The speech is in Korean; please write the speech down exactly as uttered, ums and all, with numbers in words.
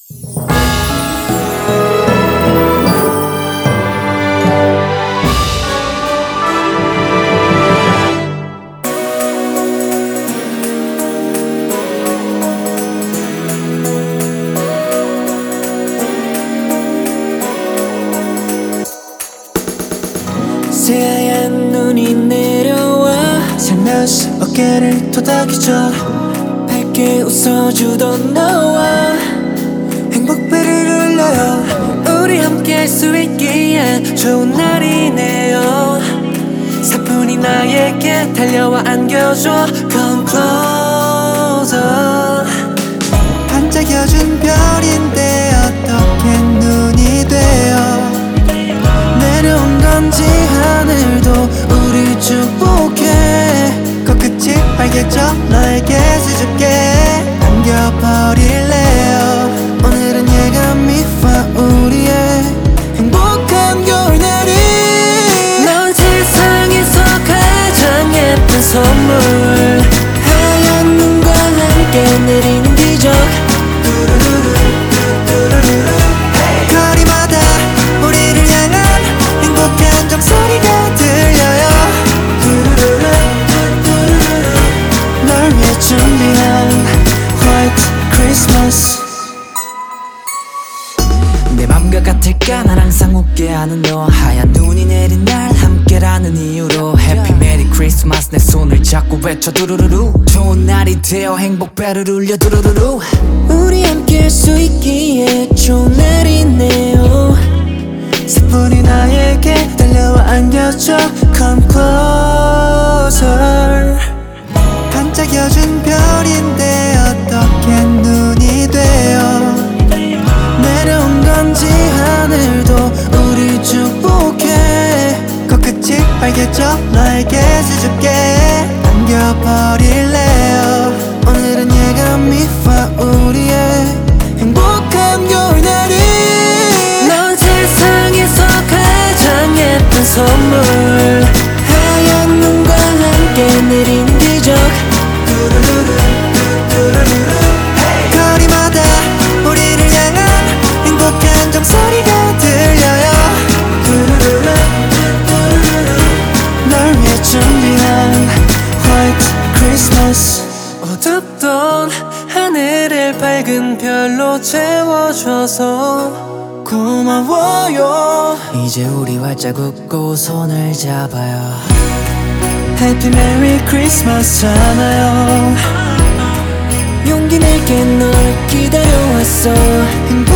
새하얀 눈이 내려와 살며시 어깨를 토닥이죠. 밝게 웃어주던 너와 행복배를 울려요. 우리 함께 할 수 있기에 좋은 날이네요. 사뿐히 나에게 달려와 안겨줘. Come closer. 반짝여준 별인데 어떻게 눈이 돼요. 내려온 건지 하늘도 우리 축복해. 코끝이 빨개져 너에게 수줍게 안겨버릴래요. 오늘은 예감이 와 우리의 행복한 겨울날이. 넌 세상에서 가장 예쁜 선물. 하얀 눈과 함께 내리는 기적. 거리마다 우리를 향한 행복한 종소리가 들려요. 널 위해 준비한 White Christmas. 내 맘과 같을까 날 항상 웃게 하는 너. 하얀 눈이 내린 날 함께라는 이유로 Happy Merry Christmas. 내 손을 잡고 외쳐 두루루루. 좋은 날이 되어 행복배를 울려 두루루루. 우리 함께 할 수 있기에 좋은 날이네요. 사뿐히 나에게 달려와 안겨줘. Come closer. 반짝여준 별인데 어떻게 눈이 돼요. 내려온 건지 하늘도 우리 축복해. 코끝이 빨개져 너에게 수줍게 안겨버릴래요. 오늘은 예감이 와 우리의 행복한 겨울날이. 넌 세상에서 가장 예쁜 선물. 하얀 눈과 함께 내리는 기적. 거리마다 우리를 향한 행복한 종소리가 들려요. 널 위해 준비한 White Christmas. 어둡던 하늘을 밝은 별로 채워줘서 고마워요. 이제 우리 활짝 웃고 손을 잡아요. Happy Merry Christmas 잖아요. 용기 내게 널 기다려왔어.